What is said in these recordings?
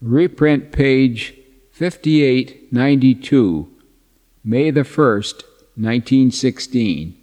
reprint page 5892, May the 1st, 1916.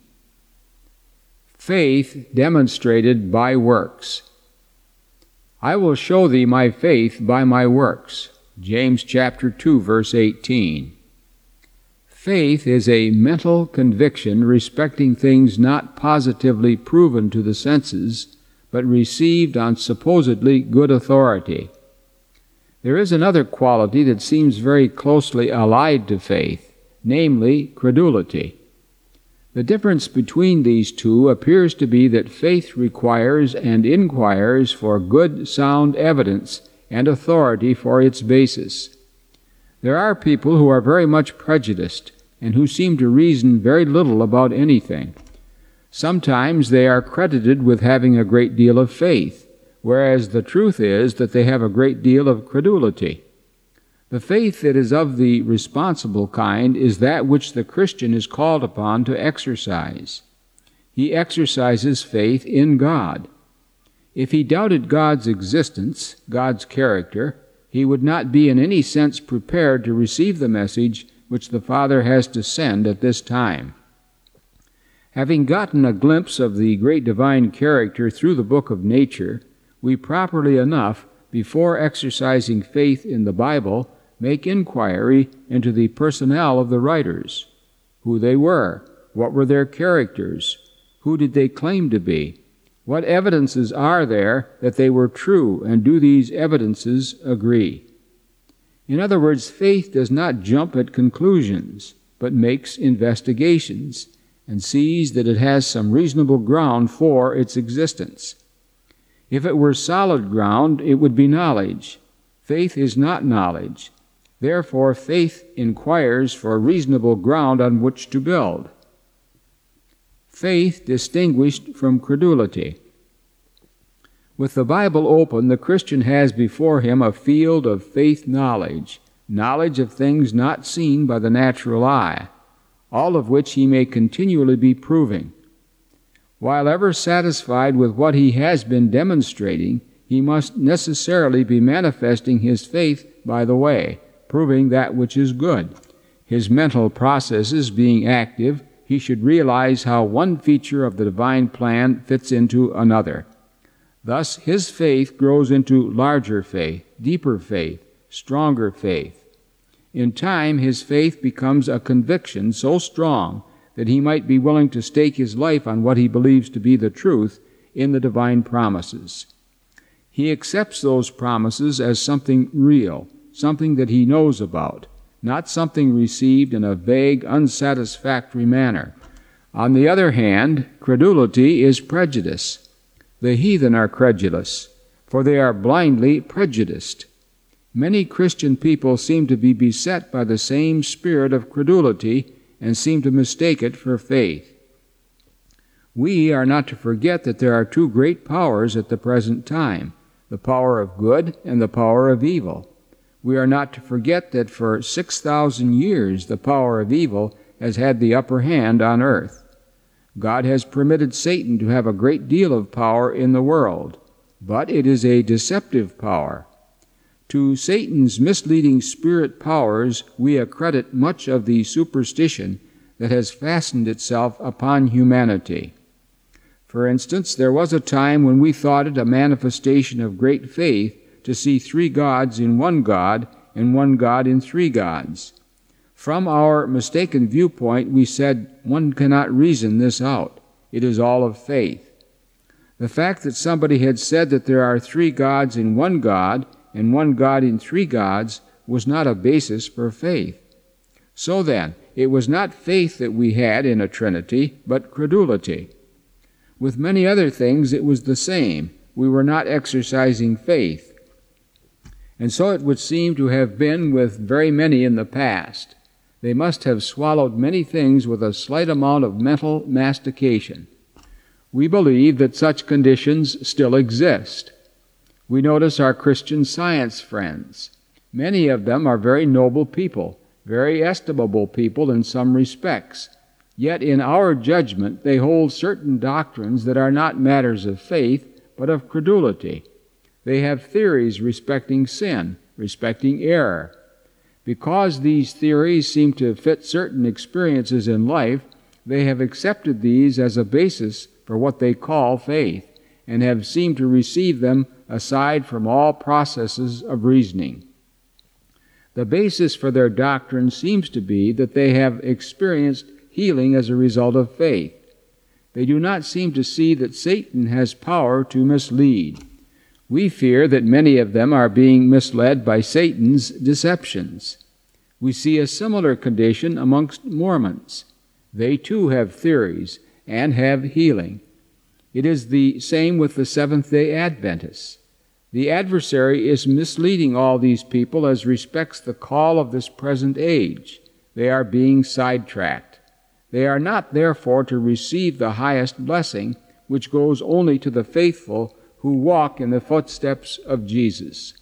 Faith demonstrated by works. I will show thee my faith by my works. James chapter 2, verse 18. Faith is a mental conviction respecting things not positively proven to the senses, but received on supposedly good authority. There is another quality that seems very closely allied to faith, namely credulity. The difference between these two appears to be that faith requires and inquires for good, sound evidence and authority for its basis. There are people who are very much prejudiced and who seem to reason very little about anything. Sometimes they are credited with having a great deal of faith, whereas the truth is that they have a great deal of credulity. The faith that is of the responsible kind is that which the Christian is called upon to exercise. He exercises faith in God. If he doubted God's existence, God's character, he would not be in any sense prepared to receive the message which the Father has to send at this time. Having gotten a glimpse of the great divine character through the book of nature, we properly enough, before exercising faith in the Bible, make inquiry into the personnel of the writers, who they were, what were their characters, who did they claim to be, what evidences are there that they were true, and do these evidences agree? In other words, faith does not jump at conclusions, but makes investigations, and sees that it has some reasonable ground for its existence. If it were solid ground, it would be knowledge. Faith is not knowledge. Therefore, faith inquires for reasonable ground on which to build. Faith distinguished from credulity. With the Bible open, the Christian has before him a field of faith knowledge, knowledge of things not seen by the natural eye, all of which he may continually be proving. While ever satisfied with what he has been demonstrating, he must necessarily be manifesting his faith by the way, proving that which is good. His mental processes being active, he should realize how one feature of the divine plan fits into another. Thus, his faith grows into larger faith, deeper faith, stronger faith. In time, his faith becomes a conviction so strong that he might be willing to stake his life on what he believes to be the truth in the divine promises. He accepts those promises as something real, something that he knows about, not something received in a vague, unsatisfactory manner. On the other hand, credulity is prejudice. The heathen are credulous, for they are blindly prejudiced. Many Christian people seem to be beset by the same spirit of credulity and seem to mistake it for faith. We are not to forget that there are two great powers at the present time, the power of good and the power of evil. We are not to forget that for 6,000 years the power of evil has had the upper hand on earth. God has permitted Satan to have a great deal of power in the world, but it is a deceptive power. To Satan's misleading spirit powers we accredit much of the superstition that has fastened itself upon humanity. For instance, there was a time when we thought it a manifestation of great faith to see three gods in one God and one God in three gods. From our mistaken viewpoint, we said one cannot reason this out. It is all of faith. The fact that somebody had said that there are three gods in one God and one God in three gods was not a basis for faith. So then, it was not faith that we had in a Trinity, but credulity. With many other things, it was the same. We were not exercising faith. And so it would seem to have been with very many in the past. They must have swallowed many things with a slight amount of mental mastication. We believe that such conditions still exist. We notice our Christian Science friends. Many of them are very noble people, very estimable people in some respects. Yet in our judgment they hold certain doctrines that are not matters of faith, but of credulity. They have theories respecting sin, respecting error. Because these theories seem to fit certain experiences in life, they have accepted these as a basis for what they call faith, and have seemed to receive them aside from all processes of reasoning. The basis for their doctrine seems to be that they have experienced healing as a result of faith. They do not seem to see that Satan has power to mislead. We fear that many of them are being misled by Satan's deceptions. We see a similar condition amongst Mormons. They too have theories and have healing. It is the same with the Seventh-day Adventists. The adversary is misleading all these people as respects the call of this present age. They are being sidetracked. They are not, therefore, to receive the highest blessing, which goes only to the faithful who walk in the footsteps of Jesus.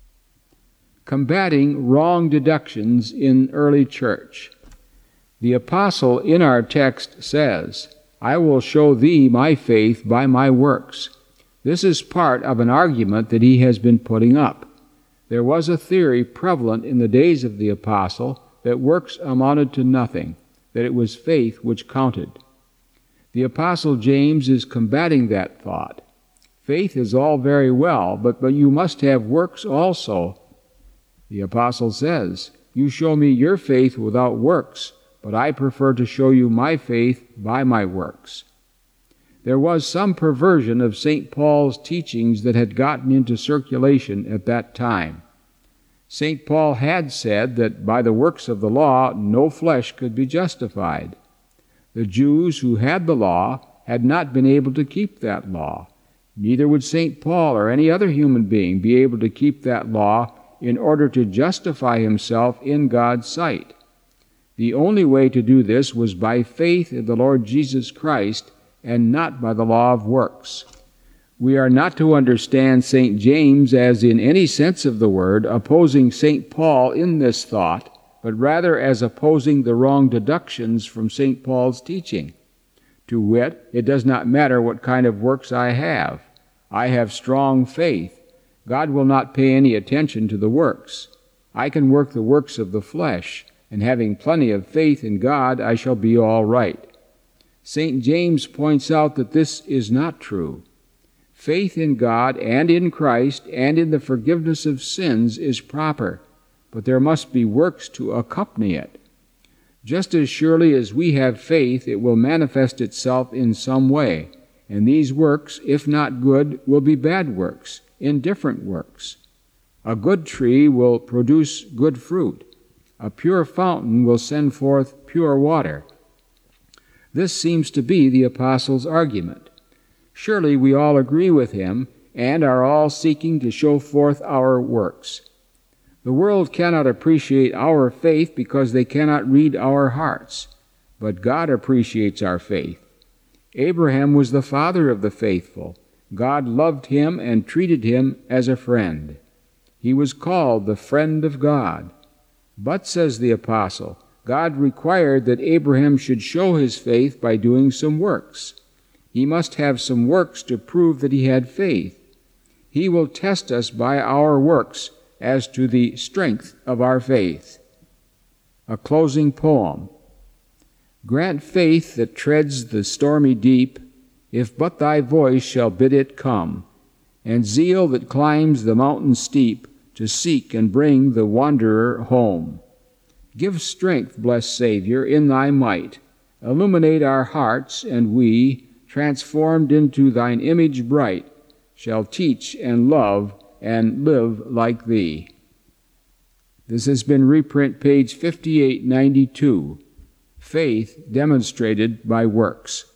Combating wrong deductions in early church. The apostle in our text says, "I will show thee my faith by my works." This is part of an argument that he has been putting up. There was a theory prevalent in the days of the apostle that works amounted to nothing, that it was faith which counted. The apostle James is combating that thought. Faith is all very well, but you must have works also. The apostle says, "You show me your faith without works, but I prefer to show you my faith by my works." There was some perversion of St. Paul's teachings that had gotten into circulation at that time. St. Paul had said that by the works of the law no flesh could be justified. The Jews who had the law had not been able to keep that law. Neither would St. Paul or any other human being be able to keep that law in order to justify himself in God's sight. The only way to do this was by faith in the Lord Jesus Christ, and not by the law of works. We are not to understand St. James as, in any sense of the word, opposing St. Paul in this thought, but rather as opposing the wrong deductions from St. Paul's teaching. To wit, it does not matter what kind of works I have. I have strong faith. God will not pay any attention to the works. I can work the works of the flesh, and having plenty of faith in God, I shall be all right. St. James points out that this is not true. Faith in God and in Christ and in the forgiveness of sins is proper, but there must be works to accompany it. Just as surely as we have faith, it will manifest itself in some way, and these works, if not good, will be bad works, indifferent works. A good tree will produce good fruit. A pure fountain will send forth pure water. This seems to be the apostle's argument. Surely we all agree with him and are all seeking to show forth our works. The world cannot appreciate our faith because they cannot read our hearts, but God appreciates our faith. Abraham was the father of the faithful. God loved him and treated him as a friend. He was called the friend of God. But, says the apostle, God required that Abraham should show his faith by doing some works. He must have some works to prove that he had faith. He will test us by our works as to the strength of our faith. A closing poem. Grant faith that treads the stormy deep, if but thy voice shall bid it come, and zeal that climbs the mountain steep to seek and bring the wanderer home. Give strength, blessed Savior, in thy might. Illuminate our hearts, and we, transformed into thine image bright, shall teach and love and live like thee. This has been reprint page 5892, Faith Demonstrated by Works.